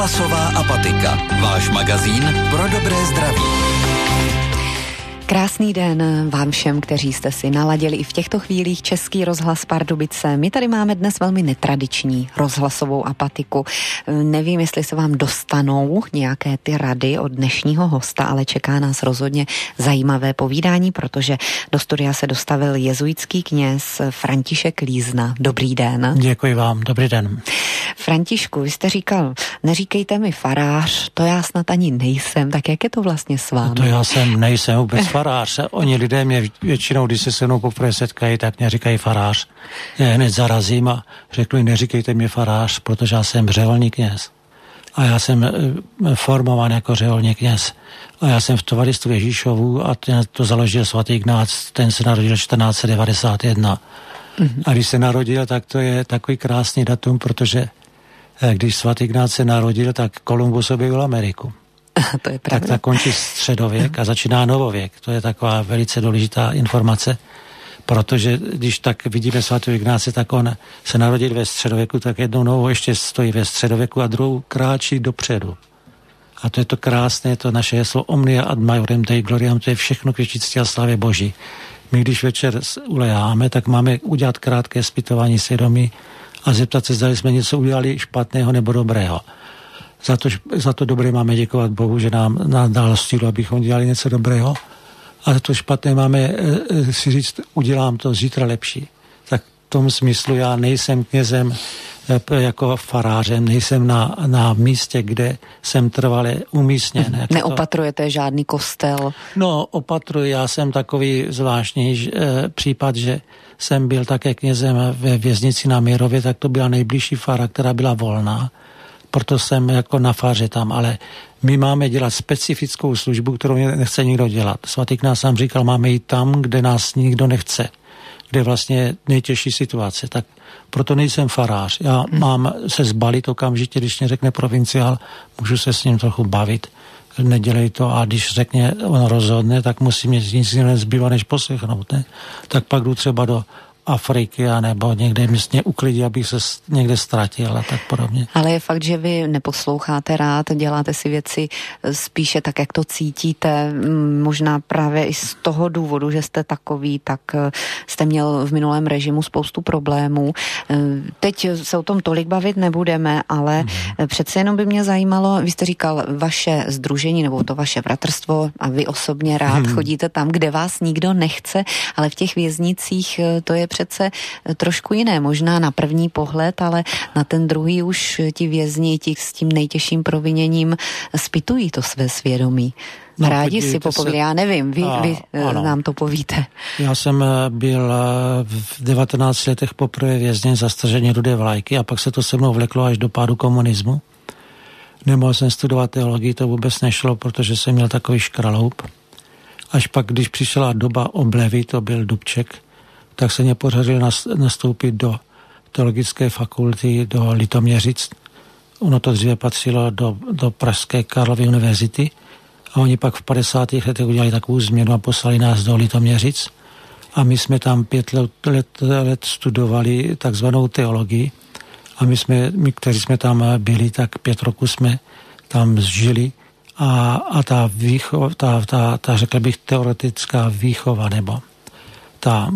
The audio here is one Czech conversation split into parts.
Rozhlasová apatika. Váš magazín pro dobré zdraví. Krásný den vám všem, kteří jste si naladili i v těchto chvílích Český rozhlas Pardubice. My tady máme dnes velmi netradiční rozhlasovou apatiku. Nevím, jestli se vám dostanou nějaké ty rady od dnešního hosta, ale čeká nás rozhodně zajímavé povídání, protože do studia se dostavil jezuitský kněz František Lízna. Dobrý den. Děkuji vám, dobrý den. Františku, vy jste říkal, neříkejte mi farář, to já snad ani nejsem, tak jak je to vlastně s vámi? To já nejsem vůbec farář. Oni lidé mě většinou, když se mnou poprvé setkají, tak mě říkají farář. Já hned zarazím a řeknu jim, neříkejte mi farář, protože já jsem řeholní kněz. A já jsem formován jako řeholní kněz. A já jsem v tovaristu Ježíšovu a to založil svatý Ignác, ten se narodil 1491. A když se narodil, tak to je takový krásný datum, protože když svatý Ignác se narodil, tak Kolumbus objevil Ameriku. To je pravda. Tak končí středověk a začíná novověk. To je taková velice důležitá informace, protože když tak vidíme svatého Ignáce, tak on se narodil ve středověku, tak jednou nohou ještě stojí ve středověku a druhou kráčí dopředu. A to je to krásné, to naše heslo Omnia ad majorem Dei gloriam, to je všechno k věčnosti a slávě Boží. My když večer ulejáme, tak máme udělat krátké zpytování svědomí a zeptat se, zda jsme něco udělali špatného nebo dobrého. Za to dobré máme děkovat Bohu, že nám dal sílu, abychom dělali něco dobrého. A za to špatné máme si říct, udělám to zítra lepší. Tak v tom smyslu já nejsem knězem jako farářem, nejsem na místě, kde jsem trvale umístěn. Neopatrujete žádný kostel? No, opatruji. Já jsem takový zvláštní případ, že jsem byl také knězem ve věznici na Mírově, tak to byla nejbližší fara, která byla volná. Proto jsem jako na faře tam, ale my máme dělat specifickou službu, kterou nechce nikdo dělat. Svatý Ignác nám říkal, máme jít tam, kde nás nikdo nechce, kde vlastně nejtěžší situace. Tak proto nejsem farář. Já mám se zbalit okamžitě, když mě řekne provinciál, můžu se s ním trochu bavit, nedělej to a když řekne, on rozhodne, tak musí mě nic nezbývá, než poslechnout. Ne? Tak pak jdu třeba do Afriky a nebo někde mě uklidí, abych se někde ztratil a tak podobně. Ale je fakt, že vy neposloucháte rád, děláte si věci spíše tak, jak to cítíte. Možná právě i z toho důvodu, že jste takový, tak jste měl v minulém režimu spoustu problémů. Teď se o tom tolik bavit nebudeme, ale přece jenom by mě zajímalo, vy jste říkal, vaše sdružení nebo to vaše bratrstvo a vy osobně rád chodíte tam, kde vás nikdo nechce, ale v těch věznicích to je přece trošku jiné, možná na první pohled, ale na ten druhý už ti vězni, ti s tím nejtěžším proviněním zpytují to své svědomí. No, rádi si popovídá, já nevím, vy nám to povíte. Já jsem byl v 19 letech poprvé vězněn za stržení rudé vlajky a pak se to se mnou vleklo až do pádu komunismu. Nemohl jsem studovat teologii, to vůbec nešlo, protože jsem měl takový škraloup. Až pak, když přišla doba oblevy, to byl Dubček, tak se mě podařilo nastoupit do teologické fakulty do Litoměřic. Ono to dříve patřilo do Pražské Karlovy univerzity a oni pak v 50. letech udělali takovou změnu a poslali nás do Litoměřic a my jsme tam 5 let studovali takzvanou teologii a my, kteří jsme tam byli, tak 5 roků jsme tam žili a ta výchova, ta řekl bych teoretická výchova nebo ta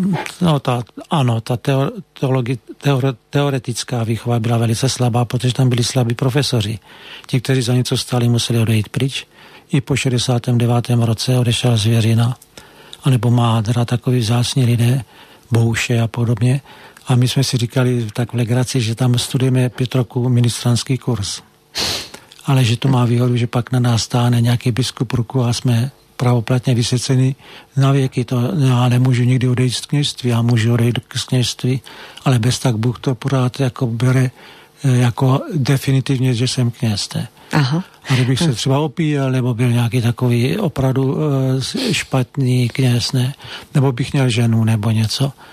teoretická výchova byla velice slabá, protože tam byli slabí profesoři. Ti, kteří za něco stáli, museli odejít pryč. I po 69. roce odešel Zvěřina, anebo Mádra, takový vzácní lidé, Bouše a podobně. A my jsme si říkali tak v legraci, že tam studujeme 5 roků ministrantský kurz. Ale že to má výhodu, že pak na nás stáhne nějaký biskup ruku a jsme pravoplatně vysvěceni na věky. To já nemůžu nikdy odejít z kněžství, já můžu odejít z kněžství, ale bez tak Bůh to pořád jako bere jako definitivně, že jsem kněz. Aha. A kdybych se třeba opíjel, nebo byl nějaký takový opravdu špatný kněz, nebo bych měl ženu, nebo něco,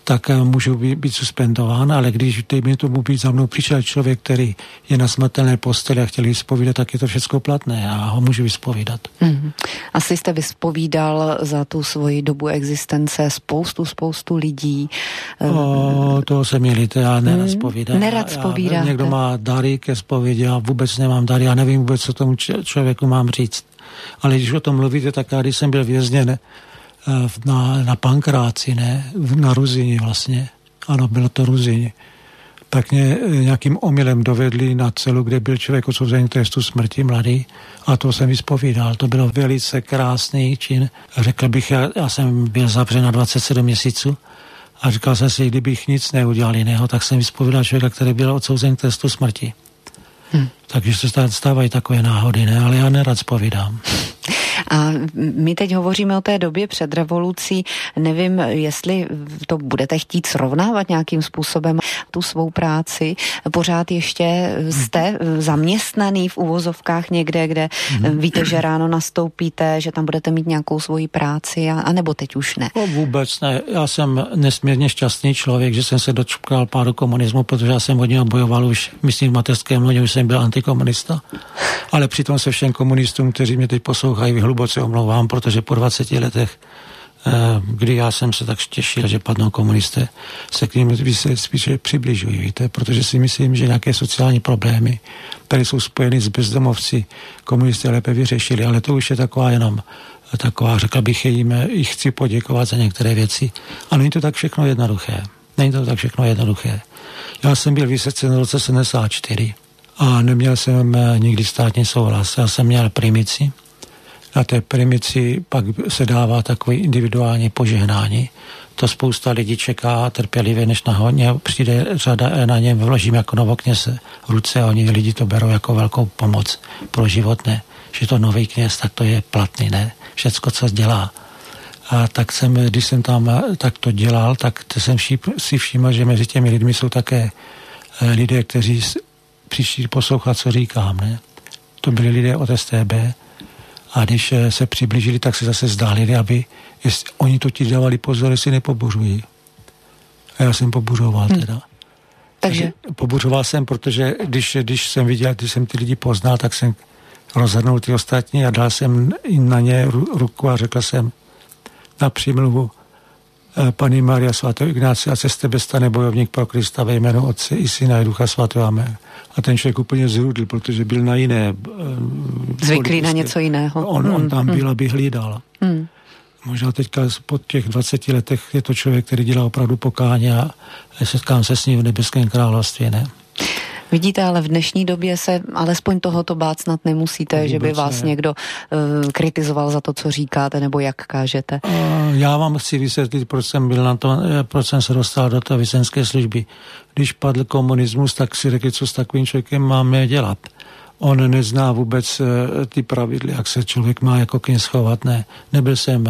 tak můžu být suspendován, ale když dejme tomu být za mnou přišel člověk, který je na smrtelné posteli a chtěl vyspovídat, tak je to všechno platné a ho můžu vyspovídat. Asi jste vyspovídal za tu svoji dobu existence spoustu lidí. To se mi líte, já nerad zpovídám. Nerad zpovídáte. Někdo má dary ke zpovědi, já vůbec nemám dary, já nevím vůbec, co tomu člověku mám říct. Ale když o tom mluvíte, tak já když jsem byl vězněn na Pankráci, na Ruzyni vlastně, ano, bylo to Ruzyni, tak mě nějakým omylem dovedli na celu, kde byl člověk odsouzený k trestu smrti, mladý, a to jsem vyspovídal. To bylo velice krásný čin. Řekl bych, já jsem byl zavřen na 27 měsíců a říkal jsem si, kdybych nic neudělal jiného, tak jsem vyspovídal člověka, který byl odsouzen k trestu smrti. Takže se stávají takové náhody, ale já nerad zpovídám. A my teď hovoříme o té době před revolucí. Nevím, jestli to budete chtít srovnávat nějakým způsobem tu svou práci. Pořád ještě jste zaměstnaný v uvozovkách někde, kde víte, že ráno nastoupíte, že tam budete mít nějakou svoji práci, a nebo teď už ne? No, vůbec ne. Já jsem nesmírně šťastný člověk, že jsem se dočkal pádu komunismu, protože já jsem od něho bojoval už, myslím, v mateřském lodě, už jsem byl antikomunista. Ale přitom se všem komunistům, kteří mě teď poslouchají, hluboce omlouvám, protože po 20 letech, kdy já jsem se tak těšil, že padnou komunisté, se k ním spíše přibližují, víte, protože si myslím, že nějaké sociální problémy, které jsou spojeny s bezdomovci, komunisté lépe vyřešili, ale to už je taková, řekl bych, jim chci poděkovat za některé věci. A není to tak všechno jednoduché. Já jsem byl vysvěcen v roce 74 a neměl jsem nikdy státní souhlas. Já jsem měl primici. Na té primici pak se dává takové individuální požehnání. To spousta lidí čeká trpělivě, než nahodně přijde řada a na něm vložím jako novokněz ruce a oni lidi to berou jako velkou pomoc pro život, ne. Že to nový kněz, tak to je platný, ne. Všecko, co dělá. A tak když jsem tam tak to dělal, tak jsem si všiml, že mezi těmi lidmi jsou také lidé, kteří přišli poslouchat, co říkám, ne. To byli lidé od STB. A když se přiblížili, tak se zase zdálili, aby oni to ti dávali pozor, jestli nepobuřují. A já jsem pobuřoval teda. Takže pobuřoval jsem, protože když jsem viděl, když jsem ty lidi poznal, tak jsem rozhrnul ty ostatní a dal jsem na ně ruku a řekl jsem na přímluvu Panny Maria svatého Ignácia, se z tebe stane bojovník pro Krista ve jménu Otce i Syna i Ducha Svatého. Amen. A ten člověk úplně zrudl, protože byl na jiné. Zvyklý na něco jiného. On tam byl, aby hlídal. Možná teďka po těch 20 letech je to člověk, který dělá opravdu pokání a setkám se s ním v nebeském království, ne? Vidíte, ale v dnešní době se alespoň tohoto bát snad nemusíte, vůbec že by vás někdo kritizoval za to, co říkáte, nebo jak kážete. Já vám chci vysvětlit, proč jsem se dostal do té vězeňské služby. Když padl komunismus, tak si řekli, co s takovým člověkem máme dělat. On nezná vůbec ty pravidly, jak se člověk má jako kněz chovat, ne. Nebyl jsem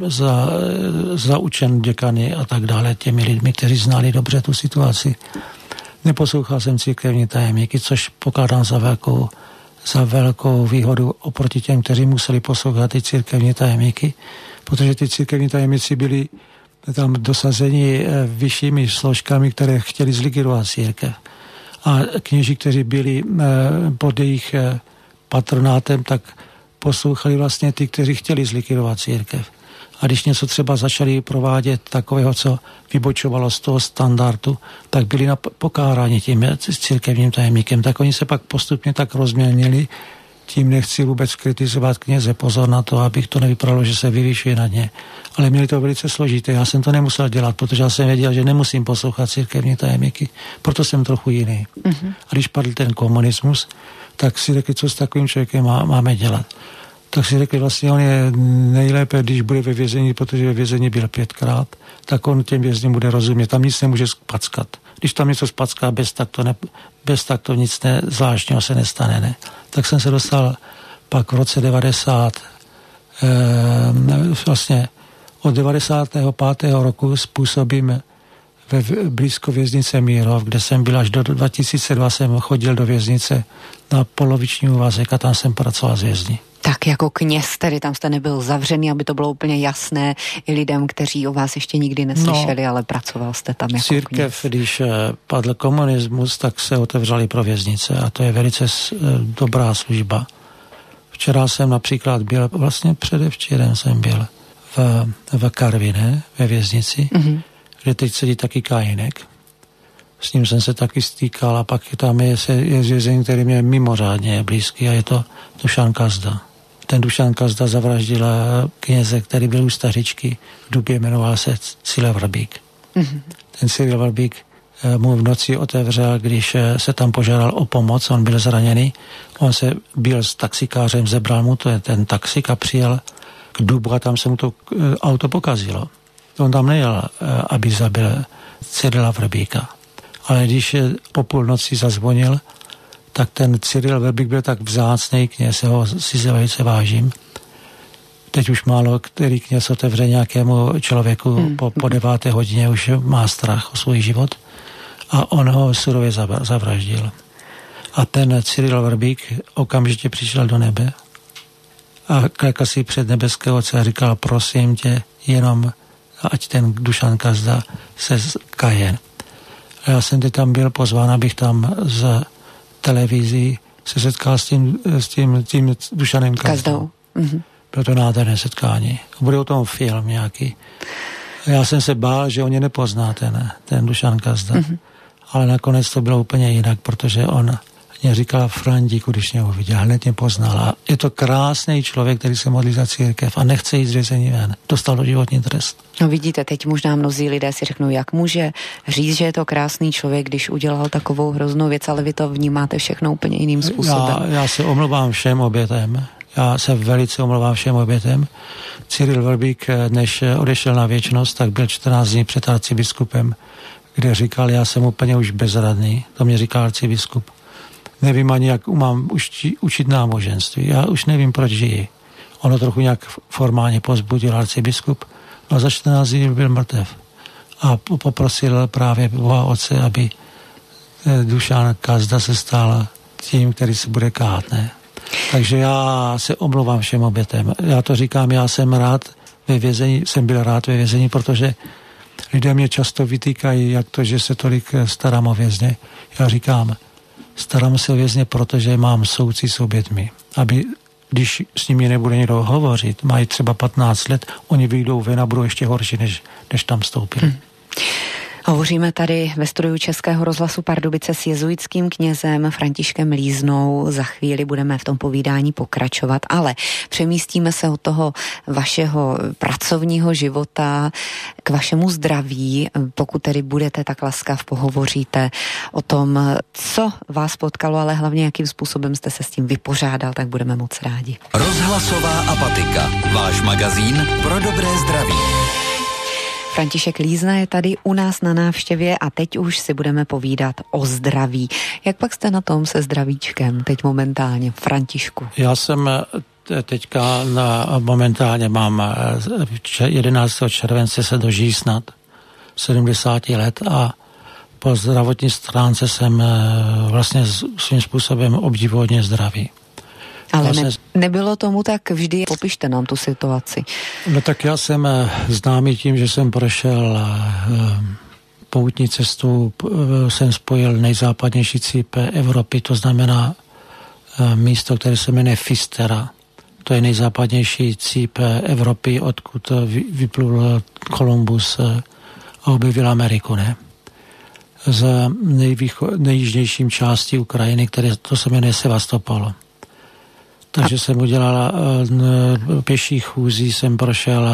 zaučen děkany a tak dále těmi lidmi, kteří znali dobře tu situaci. Neposlouchal jsem církevní tajemníky, což pokládám za velkou výhodu oproti těm, kteří museli poslouchat ty církevní tajemníky, protože ty církevní tajemníci byli tam dosazeni vyššími složkami, které chtěli zlikvidovat církev. A kněží, kteří byli pod jejich patronátem, tak poslouchali vlastně ty, kteří chtěli zlikvidovat církev. A když něco třeba začali provádět takového, co vybočovalo z toho standardu, tak byli na pokárání tím církevním tajemníkem. Tak oni se pak postupně tak rozměnili, tím nechci vůbec kritizovat kněze, pozor na to, abych to nevypadalo, že se vyvyšuje na ně. Ale měli to velice složité, já jsem to nemusel dělat, protože já jsem věděl, že nemusím poslouchat církevní tajemníky, proto jsem trochu jiný. A když padl ten komunismus, tak si řekli, co s takovým člověkem máme dělat. Tak si řekli, vlastně on je nejlépe, když bude ve vězení, protože ve vězení byl 5krát, tak on těm vězním bude rozumět. Tam nic nemůže spackat. Když tam něco spacká, bez tak to nic zvláštního se nestane. Ne? Tak jsem se dostal pak v roce 90, vlastně od 95. roku způsobím blízko věznice Mírov, kde jsem byl až do 2002, jsem chodil do věznice na poloviční úvazek a tam jsem pracoval s vězni. Tak jako kněz, tedy tam jste nebyl zavřený, aby to bylo úplně jasné i lidem, kteří o vás ještě nikdy neslyšeli, ale pracoval jste tam jako církev, kněz. Když padl komunismus, tak se otevřely pro věznice a to je velice dobrá služba. Včera jsem například byl, vlastně předevčírem jsem byl v Karviné, ve věznici, kde teď sedí taky Kajínek. S ním jsem se taky stýkal a pak tam je vězení, který mě mimořádně blízký a je to Dušan Kazda. Ten Dušan Kazda zavraždil kněze, který byl u Stařičky, v Dubě jmenoval se Cyril Vrbík. Ten Cyril Vrbík mu v noci otevřel, když se tam požádal o pomoc, on byl zraněný, on se byl s taxikářem, zebral mu ten taxik a přijel k Dubu a tam se mu to auto pokazilo. On tam nejel, aby zabil Cyrila Vrbíka. Ale když po půlnoci zazvonil, tak ten Cyril Vrbík byl tak vzácnej kněz, ho si velice vážím. Teď už málo který kněz otevře nějakému člověku po 9. hodině, už má strach o svůj život a on ho surově zavraždil. A ten Cyril Vrbík okamžitě přišel do nebe a klekl si před nebeského Otce a říkal, prosím tě, jenom ať ten Dušan Kazda se kaje. Já jsem teď tam byl pozván, abych tam z televizí se setkal s tím Dušanem Kazdou. Bylo to nádherné setkání. Bude o tom film nějaký. Já jsem se bál, že on je nepozná, ten Dušan Kazda. Ale nakonec to bylo úplně jinak, protože on mě říkal Frandíku, když mě uviděl, hned mě poznal. A je to krásný člověk, který se modlí za církev a nechce jít z vězení ven. Dostal doživotní trest. No vidíte, teď možná mnozí lidé si řeknou, jak může říct, že je to krásný člověk, když udělal takovou hroznou věc, ale vy to vnímáte všechno úplně jiným způsobem. Já se omlouvám všem obětem. Já se velice omlouvám všem obětem. Cyril Vrbík, než odešel na věčnost, tak byl 14 dní před arcibiskupem, kde říkal, já jsem úplně už bezradný. To mě říkal arcibiskup. Nevím ani, jak mám učit náboženství. Já už nevím, proč žiji. Ono trochu nějak formálně pozbudil arcibiskup a za 14 dní byl mrtev. A poprosil právě Boha Otce, aby Dušan Kazda se stal tím, který se bude kát, ne? Takže já se omlouvám všem obětem. Já to říkám, já jsem byl rád ve vězení, protože lidé mě často vytýkají, jak to, že se tolik starám o vězně. Já říkám, starám se o vězně, protože mám soucit s obětmi. Aby, když s nimi nebude někdo hovořit, mají třeba 15 let, oni vyjdou ven a budou ještě horší, než tam vstoupili. Hovoříme tady ve studiu Českého rozhlasu Pardubice s jezuitským knězem Františkem Líznou. Za chvíli budeme v tom povídání pokračovat, ale přemístíme se od toho vašeho pracovního života k vašemu zdraví. Pokud tedy budete tak laskav, pohovoříte o tom, co vás potkalo, ale hlavně jakým způsobem jste se s tím vypořádal, tak budeme moc rádi. Rozhlasová apatika. Váš magazín pro dobré zdraví. František Lízna je tady u nás na návštěvě a teď už si budeme povídat o zdraví. Jak pak jste na tom se zdravíčkem teď momentálně, Františku? Já jsem teďka momentálně mám 11. července se dožijí snad 70 let a po zdravotní stránce jsem vlastně svým způsobem obdivuhodně zdravý. Ale nebylo tomu tak vždy. Popište nám tu situaci. No tak já jsem známý tím, že jsem prošel poutní cestu, jsem spojil nejzápadnější cípe Evropy, to znamená místo, které se jmenuje Fistera. To je nejzápadnější cíp Evropy, odkud vyplul Kolumbus a objevil Ameriku, ne? Z nejjižnějším části Ukrajiny, které to se jmenuje Sevastopol. Takže jsem udělal pěší chůzí, jsem prošel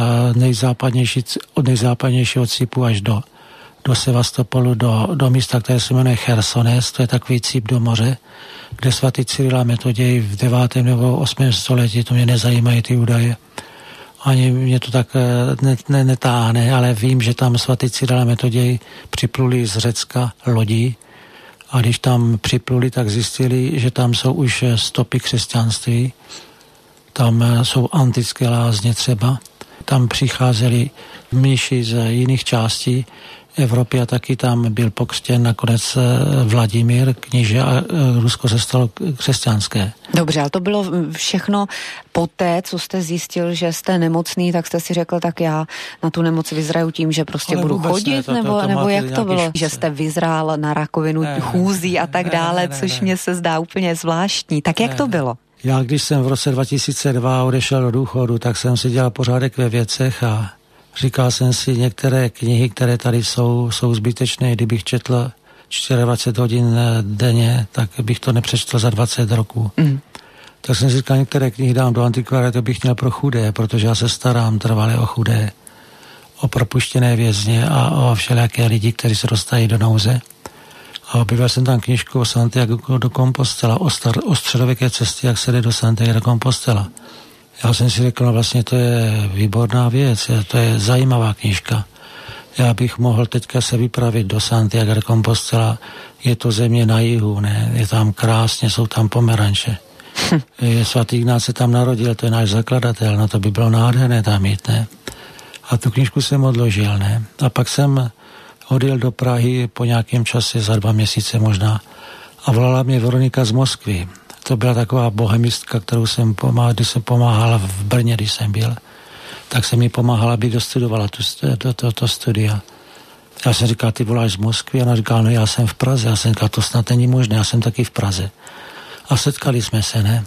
od nejzápadnějšího cípu až do Sevastopolu, do místa, které se jmenuje Chersones, to je takový cíp do moře, kde svatý Cyril a Metoděj v 9. nebo 8. století, to mě nezajímají ty údaje, ani mě to tak netáhne, ale vím, že tam svatý Cyril a Metoděj připluli z Řecka lodí, a když tam připluli, tak zjistili, že tam jsou už stopy křesťanství. Tam jsou antické lázně třeba. Tam přicházeli mniši z jiných částí, Evropy a taky tam byl pokřtěn nakonec Vladimír kníže a Rusko se stalo křesťanské. Dobře, ale to bylo všechno poté, co jste zjistil, že jste nemocný, tak jste si řekl, tak já na tu nemoc vyzraju tím, že prostě budu chodit, nebo jak to bylo? Že jste vyzrál na rakovinu chůzí a tak dále, což mně se zdá úplně zvláštní. Tak jak to bylo? Já, když jsem v roce 2002 odešel do důchodu, tak jsem si dělal pořádek ve věcech a říkal jsem si, některé knihy, které tady jsou zbytečné. Kdybych četl 24 hodin denně, tak bych to nepřečetl za 20 roků. Tak jsem si říkal, některé knihy dám do antikvária, to bych měl pro chudé, protože já se starám trvale o chudé, o propuštěné vězně a o všelijaké lidi, kteří se dostají do nouze. A objevil jsem tam knížku o Santiago do Compostela, o středověké cestě, jak se jde do Santiago do Compostela. Já jsem si řekl, no vlastně to je výborná věc, to je zajímavá knížka. Já bych mohl teďka se vypravit do Santiago de Compostela, je to země na jihu, ne? Je tam krásně, jsou tam pomeranče. Svatý Ignác se tam narodil, to je náš zakladatel, no to by bylo nádherné tam jít, ne? A tu knížku jsem odložil, ne? A pak jsem odjel do Prahy po nějakém čase, za 2 měsíce možná, a volala mě Veronika z Moskvy. To byla taková bohemistka, kterou jsem když jsem pomáhal v Brně, když jsem byl, tak jsem mi pomáhala, aby dostudovala to studia. Já jsem říkal, ty voláš z Moskvy? A ona říkala, no já jsem v Praze. Já jsem říkal, to snad není možné, já jsem taky v Praze. A setkali jsme se, ne?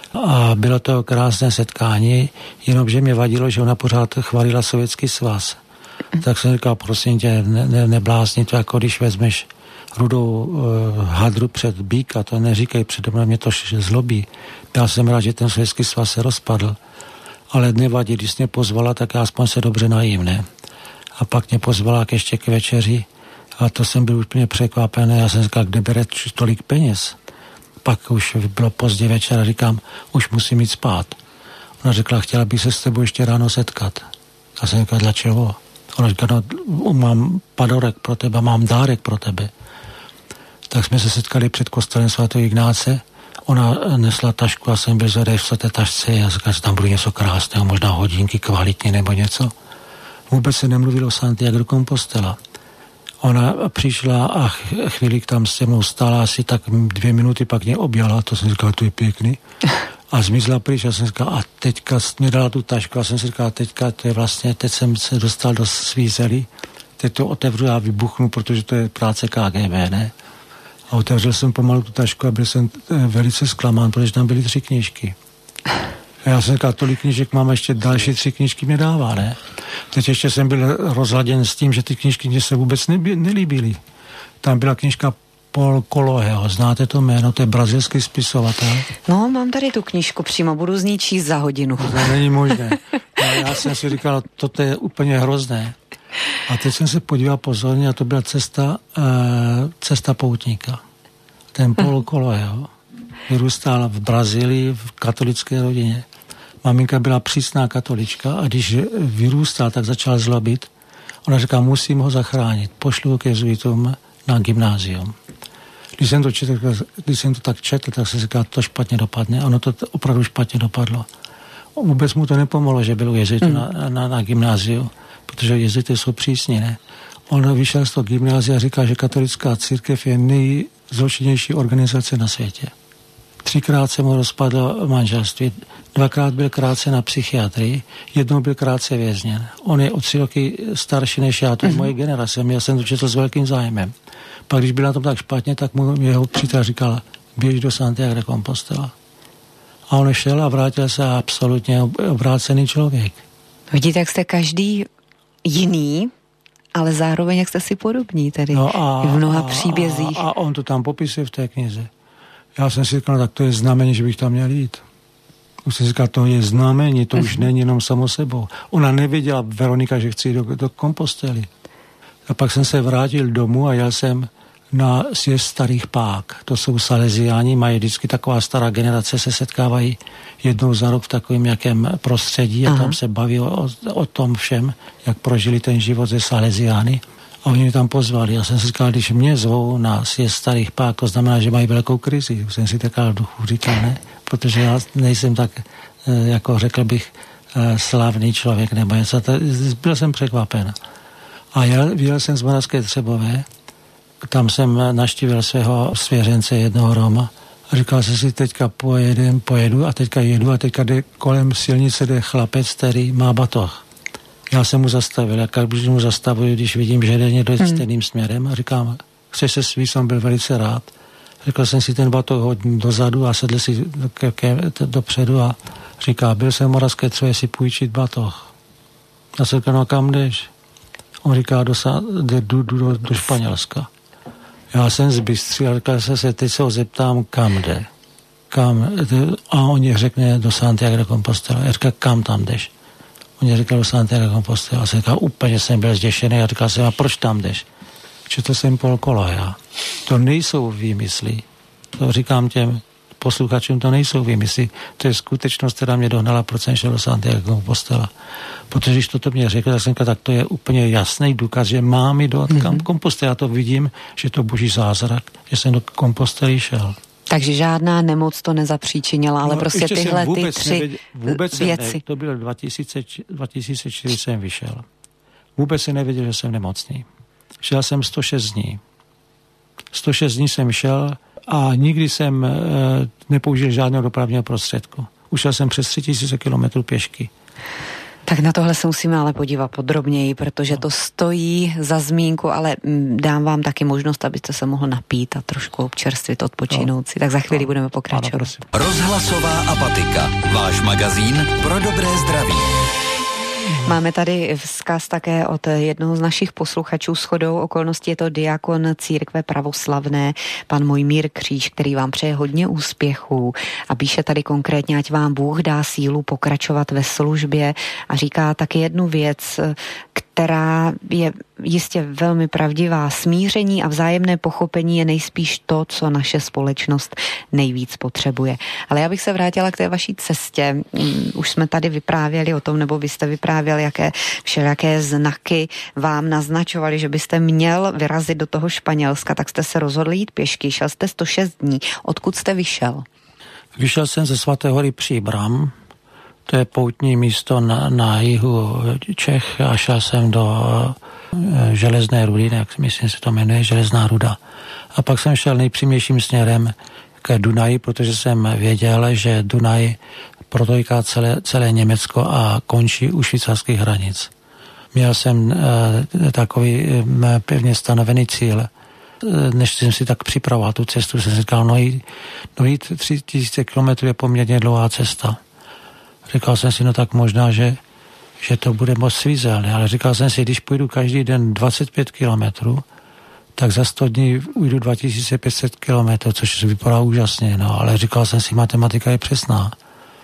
A bylo to krásné setkání, jenomže mě vadilo, že ona pořád chválila Sovětský svaz. Tak jsem říkal, prosím tě, neblázni to, jako když vezmeš rudou hadru před býka, to neříkej přede mnou, mě to zlobí. Já jsem rád, že ten Sovětský svaz se rozpadl, ale nevadí, když mě pozvala, tak já aspoň se dobře najím, ne? A pak mě pozvala ještě k večeři a to jsem byl úplně překvapený. Já jsem říkal, kde bere tolik peněz? Pak už bylo pozdě večer a říkám, už musím jít spát. Ona řekla, chtěla bych se s tebou ještě ráno setkat. Já jsem říkal, dlačeho? Ona říkala, no, mám padorek pro tebe, mám dárek pro tebe. Tak jsme se setkali před kostelem svatého Ignáce. Ona nesla tašku a jsem byl zvedej v té tašce. Já říkal, že tam bude něco krásného, možná hodinky kvalitní nebo něco. Vůbec se nemluvilo o Santiago de Compostela. Ona přišla a chvíli tam se mnou stála asi tak 2 minuty, pak mě objala, to jsem říkal, to je pěkný. A zmizla pryč, já jsem říkal, a teďka mě dala tu tašku, a jsem si říkal, teďka to je vlastně, teď jsem se dostal do svízely, teď to otevřu a vybuchnu, protože to je práce KGB, ne? A otevřel jsem pomalu tu tašku a byl jsem velice zklamán, protože tam byly 3 knížky. A já jsem říkal, tolik knížek mám, ještě další 3 knížky mě dává, ne? Teď ještě jsem byl rozladěn s tím, že ty knížky mě se vůbec nelíbily. Tam byla knížka Paul Coelho, znáte to jméno, to je brazilský spisovatel. No, mám tady tu knížku přímo, budu z ní číst za hodinu. To není možné. Já jsem si říkal, toto je úplně hrozné. A teď jsem se podíval pozorně a to byla cesta poutníka. Ten Paul Coelho vyrůstal v Brazílii v katolické rodině. Maminka byla přísná katolička a když vyrůstal, tak začal zlobit. Ona říká, musím ho zachránit, pošlu ho ke jezuitům na gymnázium. Když jsem to tak četl, tak se říká, to špatně dopadne. Ono to opravdu špatně dopadlo. Vůbec mu to nepomohlo, že byl u jezuitů na gymnáziu, protože jezuity jsou přísní, ne? On vyšel z toho gymnázia a říká, že katolická církev je nejzločinnější organizace na světě. 3krát se mu rozpadlo manželství, 2krát byl krátce na psychiatrii, 1 byl krátce vězněn. On je o 3 roky starší než já, to je moje generace, já jsem to četl s velkým zájmem. Pak když byl na tom tak špatně, tak mu jeho přítel říkal, běž do Santiago de Compostela. A on šel a vrátil se absolutně obrácený člověk. Vidíte, jak jste každý jiný, ale zároveň jak jste si podobní tedy v mnoha příbězích. A on to tam popisuje v té knize. Já jsem si říkal, tak to je znamení, že bych tam měl jít. Už jsem si říkal, to je znamení, to už není jenom samo sebou. Ona nevěděla, Veronika, že chci jít do Compostely. A pak jsem se vrátil domů a jel jsem na sjezd starých pák. To jsou Salesiáni, mají vždycky taková stará generace, se setkávají jednou za rok v takovém jakém prostředí a tam se baví o tom všem, jak prožili ten život ze Salesiány. A oni mě tam pozvali. Já jsem si říkal, když mě zvou na sjezd starých pák, to znamená, že mají velkou krizi. Už jsem si takhle v duchu říkal, ne? Protože já nejsem tak, jako řekl bych, slavný člověk nebo něco. Byl jsem překvapen. A vyjel jsem z Moravské Třebové, tam jsem navštívil svého svěřence, jednoho Roma. A říkal jsem si, teďka pojedu a teďka jedu a teďka kolem silnice jde chlapec, který má batoh. Já jsem mu zastavil, jak když mu zastavuju, když vidím, že jde někdo stejným směrem a říkám, chceš se svít, jsem byl velice rád. Řekl jsem si ten batoh hodně dozadu a sedl si dopředu a říká, byl jsem v Moravské Třebové si půjčit batoh. Já jsem říkal, no kam jdeš? On říká, jdu do Španělska. Já jsem zbystřil a říkal jsem se, teď se ho zeptám, kam jde. A on řekne do Santiago de Compostela. Já říkal, kam tam jdeš? On říkal do Santiago de Compostela. A jsem říkal, úplně jsem byl zděšený a říkal jsem, a proč tam jdeš? Četl jsem Paul Coelho. To nejsou výmysly. To říkám těm posluchačům, to nejsou výmysly. To je skutečnost, která mě dohnala, proč jsem šel do Santiago de Compostela. Protože když toto mě řekl, tak to je úplně jasný důkaz, že mám jít do Compostely. Já to vidím, že to boží zázrak, že jsem do Compostely šel. Takže žádná nemoc to nezapříčinila, ale prostě tyhle ty tři věci. To bylo 2004 jsem vyšel. Vůbec si nevěděl, že jsem nemocný. Šel jsem 106 dní. 106 dní jsem šel a nikdy jsem nepoužil žádného dopravního prostředku. Ušel jsem přes 3000 kilometrů pěšky. Tak na tohle se musíme ale podívat podrobněji, protože to stojí za zmínku, ale dám vám taky možnost, abyste se mohl napít a trošku občerstvit, odpočinout si. Tak za chvíli budeme pokračovat. Rozhlasová apatika. Váš magazín pro dobré zdraví. Máme tady vzkaz také od jednoho z našich posluchačů. Shodou okolností je to diakon církve pravoslavné, pan Mojmír Kříž, který vám přeje hodně úspěchů a píše tady konkrétně, ať vám Bůh dá sílu pokračovat ve službě a říká taky jednu věc, která je jistě velmi pravdivá. Smíření a vzájemné pochopení je nejspíš to, co naše společnost nejvíc potřebuje. Ale já bych se vrátila k té vaší cestě. Už jsme tady vyprávěli o tom, nebo vy jste vyprávěli, jaké všelijaké znaky vám naznačovali, že byste měl vyrazit do toho Španělska, tak jste se rozhodli jít pěšky. Šel jste 106 dní. Odkud jste vyšel? Vyšel jsem ze Svaté hory Příbram. To je poutní místo na jihu Čech a šel jsem do Železné rudy, jak myslím se to jmenuje, Železná ruda. A pak jsem šel nejpřímějším směrem k Dunaji, protože jsem věděl, že Dunaj protéká celé Německo a končí u švýcarských hranic. Měl jsem takový pevně stanovený cíl. Než jsem si tak připravoval tu cestu, jsem říkal, no jít 3000 km je poměrně dlouhá cesta. Říkal jsem si, no tak možná, že to bude moc svízelné, ale říkal jsem si, když půjdu každý den 25 kilometrů, tak za 100 dní ujdu 2500 kilometrů, což vypadá úžasně, no, ale říkal jsem si, matematika je přesná.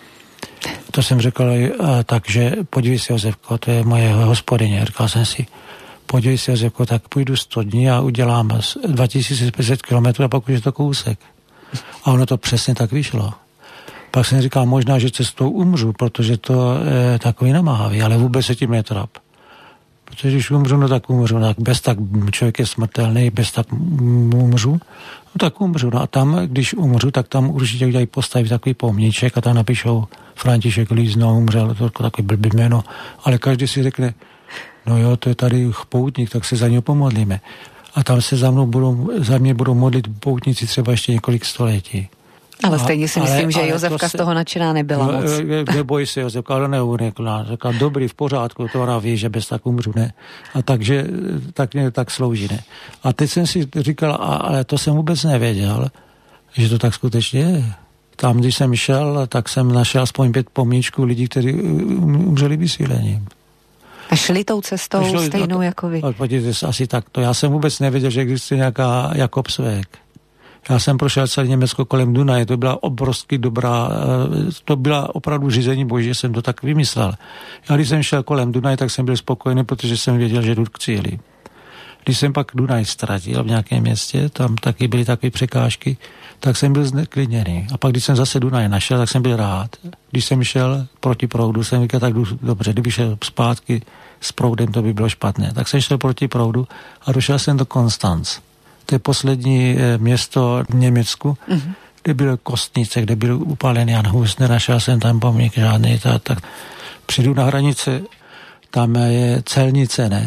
To jsem řekl, takže podívej si, Josefko, to je moje hospodyně, říkal jsem si, podívej si, Josefko, tak půjdu 100 dní a udělám 2500 kilometrů a pak už je to kousek. A ono to přesně tak vyšlo. Pak jsem říkal, možná, že cestou umřu, protože to je takový namáhavý, ale vůbec se tím netrap. Protože když umřu, no tak umřu, tak bez tak člověk je smrtelný, bez tak umřu, no tak umřu. No a tam, když umřu, tak tam určitě udělají postavit takový pomníček a tam napíšou František Lízno umřel, to je takový blbý jméno, ale každý si řekne, no jo, to je tady poutník, tak se za něho pomodlíme. A tam se za mě budou modlit poutníci třeba ještě několik století. Ale stejně si myslím, že Josefka z toho nadšená nebyla moc. Neboj se, Josefka, ale neunikla. Řekla, dobrý, v pořádku, to ona ví, že bez tak umřu, ne? A takže tak slouží, ne? A teď jsem si říkal, ale to jsem vůbec nevěděl, že to tak skutečně je. Tam, když jsem šel, tak jsem našel aspoň 5 pomníčků lidí, kteří umřeli vysílením. A šli tou cestou stejnou jako vy? Podívejte se, asi takto. Já jsem vůbec nevěděl, že existuje nějaká Jakobsweg. Já jsem prošel celé Německo kolem Dunaje, to byla obrovsky dobrá, to byla opravdu řízení boží, že jsem to tak vymyslel. Já když jsem šel kolem Dunaje, tak jsem byl spokojený, protože jsem věděl, že jdu k cíli. Když jsem pak Dunaj ztratil v nějakém městě, tam taky byly takové překážky, tak jsem byl zneklidněný. A pak, když jsem zase Dunaj našel, tak jsem byl rád. Když jsem šel proti proudu, jsem říkal, tak jdu dobře, kdyby šel zpátky s proudem, to by bylo špatné. Tak jsem šel proti proudu a došel jsem do Konstanc. To je poslední město v Německu, kde byly kostnice, kde byl upálený Jan Hus, nenašel jsem tam pomník žádný, tak přijdu na hranice, tam je celnice, ne?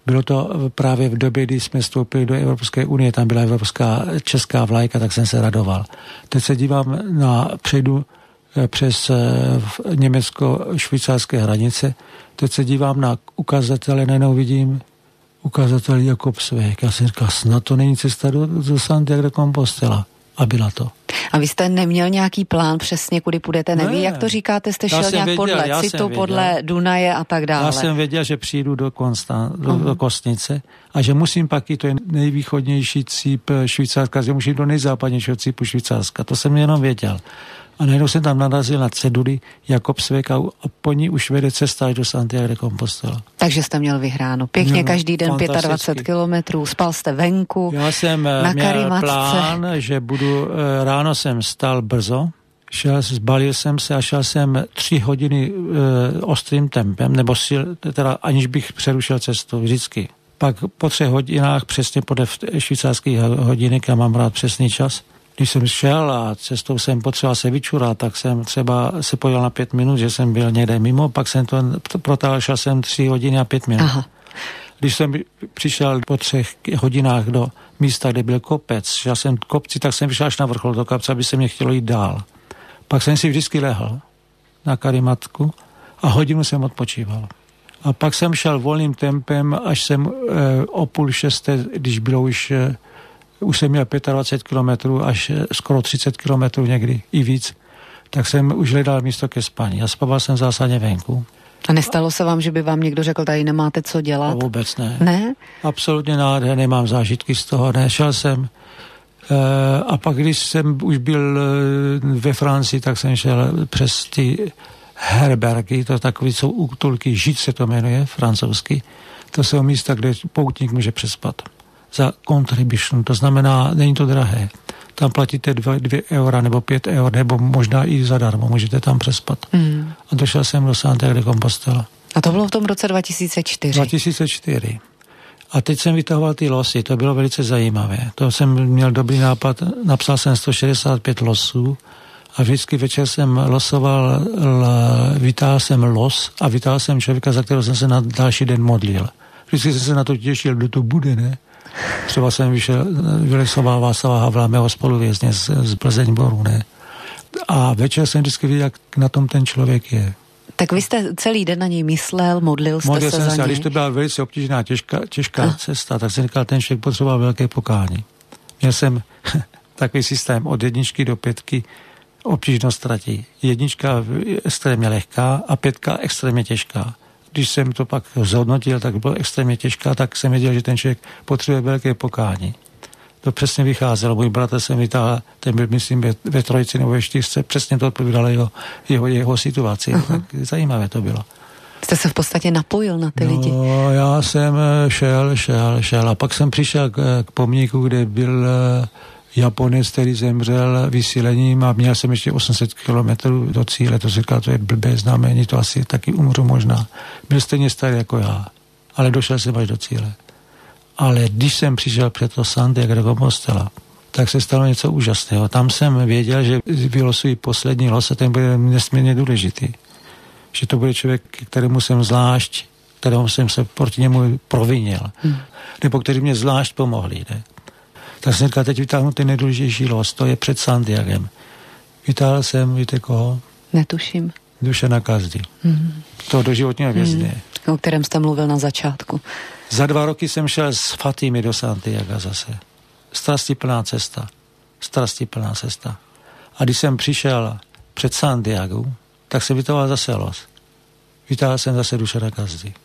Bylo to právě v době, kdy jsme vstoupili do Evropské unie, tam byla evropská česká vlajka, tak jsem se radoval. Teď se dívám přejdu přes německo-švýcarské hranice, teď se dívám na ukazatele, najednou vidím ukazatel Jakobsweg. Já jsem říkal, snad to není cesta do Santiago de Compostela. A byla to. A vy jste neměl nějaký plán přesně, kudy půjdete? Neví, jak to říkáte? Jste šel nějak podle Citu, podle Dunaje a tak dále? Já jsem věděl, že přijdu do Kostnice a že musím pak i to je nejvýchodnější cíp Švýcarska, že musím do nejzápadnějšího cípu Švýcarska. To jsem jenom věděl. A najednou jsem tam narazil na ceduli Jakobsweg a po ní už vede cesta až do Santiago de Compostela. Takže jste měl vyhráno. Pěkně každý den 25 kilometrů, spal jste venku. Já jsem měl plán, že ráno jsem stal brzo, zbalil jsem se a šel jsem 3 hodiny ostrým tempem, nebo teda aniž bych přerušil cestu vždycky. Pak po 3 hodinách, přesně podle švýcarských hodinek, já mám rád přesný čas, když jsem šel a cestou jsem potřeboval se vyčurat, tak jsem třeba se pojel na 5 minut, že jsem byl někde mimo, pak jsem to protáhl, šel jsem 3 hodiny a 5 minut. Aha. Když jsem přišel po 3 hodinách do místa, kde byl kopec, šel jsem kopci, tak jsem vyšel až na vrchol do kopce, aby se mě chtělo jít dál. Pak jsem si vždycky lehl na karimatku a hodinu jsem odpočíval. A pak jsem šel volným tempem, až jsem o 5:30, když bylo už jsem měl 25 kilometrů, až skoro 30 kilometrů někdy i víc, tak jsem už hledal místo ke spaní. A spával jsem zásadně venku. A nestalo se vám, že by vám někdo řekl, tady nemáte co dělat? A vůbec ne. Ne? Absolutně nemám zážitky z toho. Nešel jsem. A pak, když jsem už byl ve Francii, tak jsem šel přes ty herbergy, to takový jsou útulky, Žid se to jmenuje, francouzsky. To jsou místa, kde poutník může přespat. Za contribution, to znamená, není to drahé. Tam platíte 2 eura nebo 5 eur, nebo možná i zadarmo, můžete tam přespat. A došel jsem do Santiago de Compostela. A to bylo v tom roce 2004? 2004. A teď jsem vytahoval ty losy, to bylo velice zajímavé. To jsem měl dobrý nápad, napsal jsem 165 losů a vždycky večer jsem losoval, vytáhl jsem los a vytáhl jsem člověka, za kterého jsem se na další den modlil. Vždycky jsem se na to těšil, kdo to bude, ne? Třeba jsem vylesoval Václava Havla, mého spoluvězně z Plzeň-Boru, ne? A večer jsem vždycky viděl, jak na tom ten člověk je. Tak vy jste celý den na něj myslel, modlil jste se za něj? A když to byla velice obtížná, těžká cesta, tak jsem říkal, ten člověk potřeboval velké pokání. Měl jsem takový systém od 1 do 5 obtížnost tratí. 1 extrémně lehká a 5 extrémně těžká. Když jsem to pak zhodnotil, tak bylo extrémně těžká, tak jsem věděl, že ten člověk potřebuje velké pokání. To přesně vycházelo. Můj bratr se mi ten byl, myslím, ve 3 nebo ve 4, přesně to odpovídalo jeho situaci. Tak zajímavé to bylo. Jste se v podstatě napojil na ty lidi? No, já jsem šel a pak jsem přišel k pomníku, kde byl Japonec, který zemřel vysílením a měl jsem ještě 800 kilometrů do cíle. To říkal, to je blbé znamení, to asi taky umřu možná. Byl stejně starý jako já, ale došel jsem až do cíle. Ale když jsem přišel před to Santiago de Compostela, tak se stalo něco úžasného. Tam jsem věděl, že vylosuji poslední los a ten bude nesmírně důležitý. Že to bude člověk, kterému jsem se proti němu provinil. Nebo který mě zvlášť pomohli, ne? Tak jsem říkal, teď vytáhnu ten nejdůležitější los, to je před Santiagem. Vytáhl jsem, víte koho? Netuším. Dušana Kazdy. To doživotního vězně. O kterém jste mluvil na začátku. Za 2 roky jsem šel s Fatimy do Santiaga zase. Strastiplná cesta. A když jsem přišel před Santiago, tak jsem vytáhl zase los. Vytáhl jsem zase Dušana Kazdy.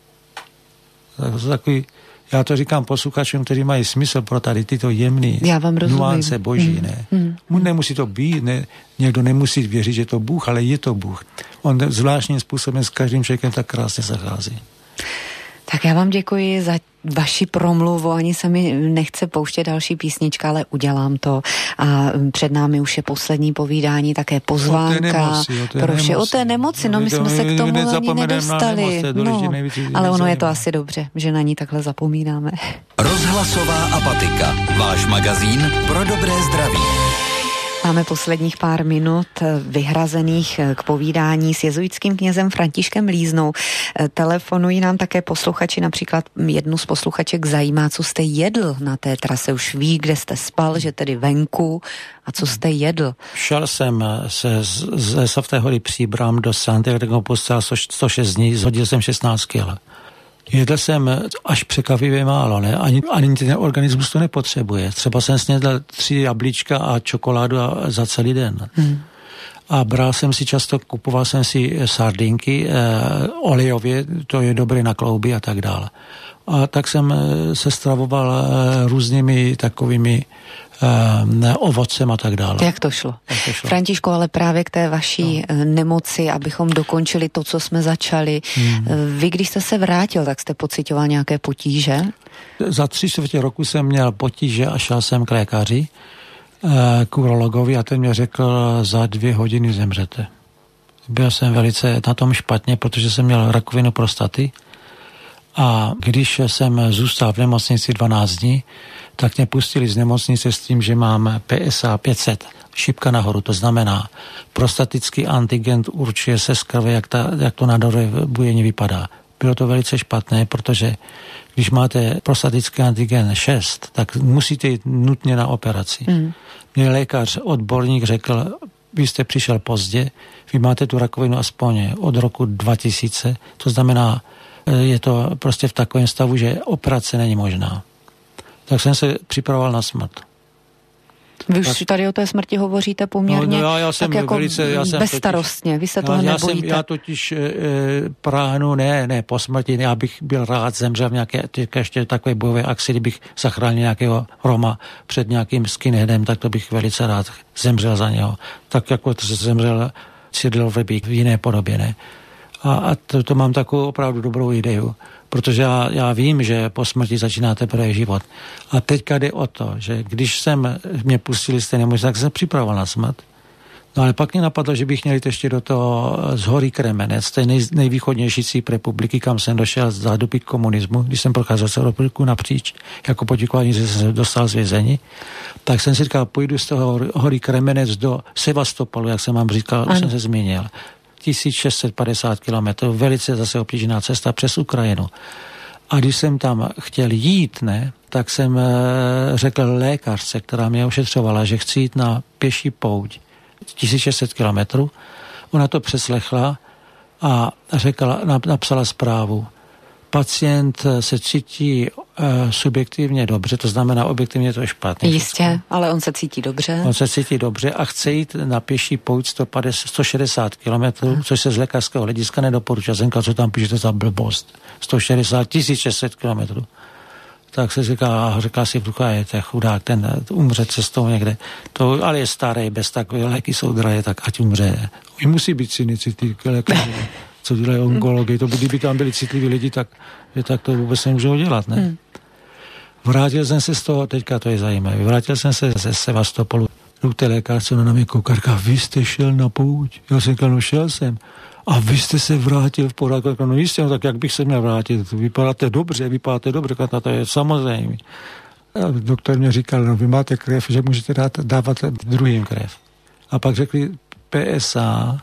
Takový, já to říkám posluchačům, kteří mají smysl pro tady tyto jemné nuance boží. Ne? Nemusí to být, ne? Někdo nemusí věřit, že to Bůh, ale je to Bůh. On zvláštním způsobem s každým člověkem tak krásně zachází. Tak já vám děkuji za vaši promluvu, ani se mi nechce pouštět další písnička, ale udělám to. A před námi už je poslední povídání, také pozvánka. O té nemoci, no my jsme se k tomu ani nedostali. Ale ono je to asi dobře, že na ní takhle zapomínáme. Rozhlasová apatika, váš magazín pro dobré zdraví. Máme posledních pár minut vyhrazených k povídání s jezuitským knězem Františkem Líznou. Telefonují nám také posluchači, například jednu z posluchaček zajímá, co jste jedl na té trase. Už ví, kde jste spal, že tedy venku. A co jste jedl? Šel jsem ze Svaté hory Příbram do Santiago de Compostela 106 dní, zhodil jsem 16 kg. Jedl jsem až překvapivě málo, ne? Ani ten organismus to nepotřebuje. Třeba jsem snědl 3 jablíčka a čokoládu za celý den. A bral jsem si často, kupoval jsem si sardinky olejově, to je dobré na klouby a tak dále. A tak jsem se stravoval různými takovými ovocem a tak dále. Jak to šlo? Františku, ale právě k té vaší nemoci, abychom dokončili to, co jsme začali. Vy, když jste se vrátil, tak jste pocitoval nějaké potíže? Za 3/4 roku jsem měl potíže a šel jsem k lékaři, k urologovi a ten mě řekl, za 2 hodiny zemřete. Byl jsem velice na tom špatně, protože jsem měl rakovinu prostaty a když jsem zůstal v nemocnici 12 dní, tak mě pustili z nemocnice s tím, že mám PSA 500, šipka nahoru, to znamená prostatický antigen určuje se z krve, jak to na dole bujení vypadá. Bylo to velice špatné, protože když máte prostatický antigen 6, tak musíte jít nutně na operaci. Mě lékař, odborník řekl, vy jste přišel pozdě, vy máte tu rakovinu aspoň od roku 2000, to znamená, je to prostě v takovém stavu, že operace není možná. Tak jsem se připravoval na smrt. Vy už tady o té smrti hovoříte poměrně já jsem tak jako bezstarostně. Vy se toho nebojíte. Já totiž práhnu, ne po smrti, já bych byl rád zemřel v nějaké ještě takové bojové akci, kdybych zachránil nějakého Roma před nějakým skinheadem, tak to bych velice rád zemřel za něho. Tak jako zemřel Cyril Vrbík v jiné podobě, ne? A to mám takovou opravdu dobrou ideu, protože já vím, že po smrti začíná teprve život. A teďka jde o to, že když mě pustili z té nemocnice, tak jsem připravoval na smrt. No ale pak mě napadlo, že bych měl jít ještě do toho z hory Kremenec, to je nejvýchodnější cíp republiky, kam jsem došel za doby komunismu, když jsem procházel celou republiku napříč, jako poděkování, že jsem se dostal z vězení. Tak jsem si říkal, půjdu z toho hory Kremenec do Sevastopolu, jak jsem vám říkal, už jsem se zmínil. 1650 kilometrů, velice zase obtížná cesta přes Ukrajinu. A když jsem tam chtěl jít, tak jsem řekl lékařce, která mě ošetřovala, že chci jít na pěší pouť 1600 kilometrů. Ona to přeslechla a napsala zprávu. Pacient se cítí subjektivně dobře, to znamená objektivně to je špatně. Jistě, ale on se cítí dobře. On se cítí dobře a chce jít na pěší pouť 160 kilometrů, což se z lékařského hlediska nedoporučuje. Zenka, co tam píšete za blbost? 160 600 kilometrů. Tak se říká si v duchu, je to chudák, ten umře cestou někde. To ale je starý, bez takové léky jsou drahé, tak ať umře. I musí být cynici, ty lékaři, co dělají onkologii. To kdyby tam byli citliví lidi, tak to vůbec nemůžou dělat, ne? Vrátil jsem se z toho, teďka to je zajímavé, vrátil jsem se ze Sevastopolu do té lékařce, ona na mě kouká, vy jste šel na pouť? Já jsem říkal, no šel jsem. A vy jste se vrátil v pořádku? No jistě, no tak jak bych se měl vrátit? Vypadáte dobře, to je samozřejmě. A doktor mě říkal, no vy máte krev, že můžete dávat druhým krev. A pak řekli PSA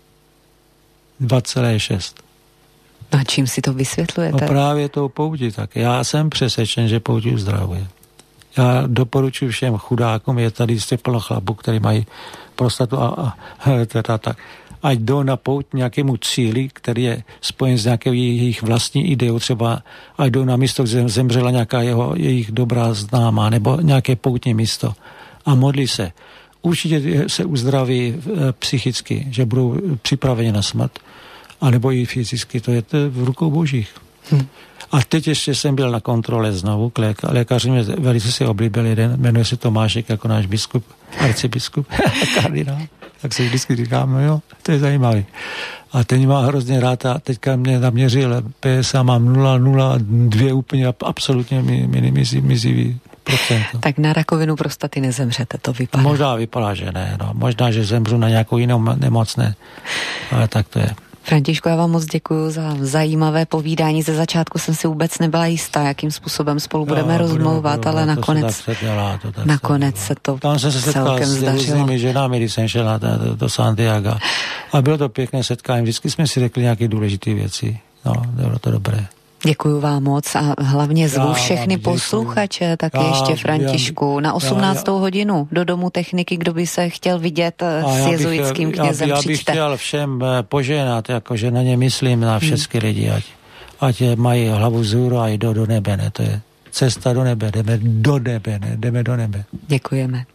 2,6. A čím si to vysvětlujete? No právě tou poutí tak. Já jsem přesvědčen, že poutí uzdravuje. Já doporučuji všem chudákům, je tady jste plno chlapů, který mají prostatu a tak. Ať jdou na pouť nějakému cíli, který je spojen s nějakou jejich vlastní ideou, třeba ať jdou na místo, kde zemřela nějaká jejich dobrá známá, nebo nějaké poutní místo a modlí se. Určitě se uzdraví psychicky, že budou připraveni na smrt, anebo i fyzicky, to je v rukou božích. A teď ještě jsem byl na kontrole znovu, lékaři mě velice si oblíbil jeden, jmenuje se Tomášek jako náš biskup, arcibiskup, kardinál. Tak si vždycky říkám, no jo, to je zajímavý. A ten má hrozně rád a teďka mě naměřil PSA, mám 0,02 úplně absolutně mizivý procento. Tak na rakovinu prostaty nezemřete, to vypadá. Možná vypadá, že ne, no. Možná, že zemřu na nějakou jinou nemoc, ne. Ale tak to je. Františku, já vám moc děkuji za zajímavé povídání. Ze začátku jsem si vůbec nebyla jistá, jakým způsobem spolu budeme rozmlouvat, ale nakonec se to tam jsem se setkal s různými ženami, když jsem šel do Santiago. A bylo to pěkné setkání. Vždycky jsme si řekli nějaké důležité věci. No, bylo to dobré. Děkuju vám moc a hlavně zvu všechny posluchače, taky ještě Františku, na 18. hodinu do Domu techniky, kdo by se chtěl vidět s jezuitským knězem. Já bych chtěl všem poženat, jakože na ně myslím, na všechny lidi, ať mají hlavu vzhůru a jdou do nebe, ne? To je cesta do nebe, jdeme do nebe, ne? Jdeme do nebe. Děkujeme.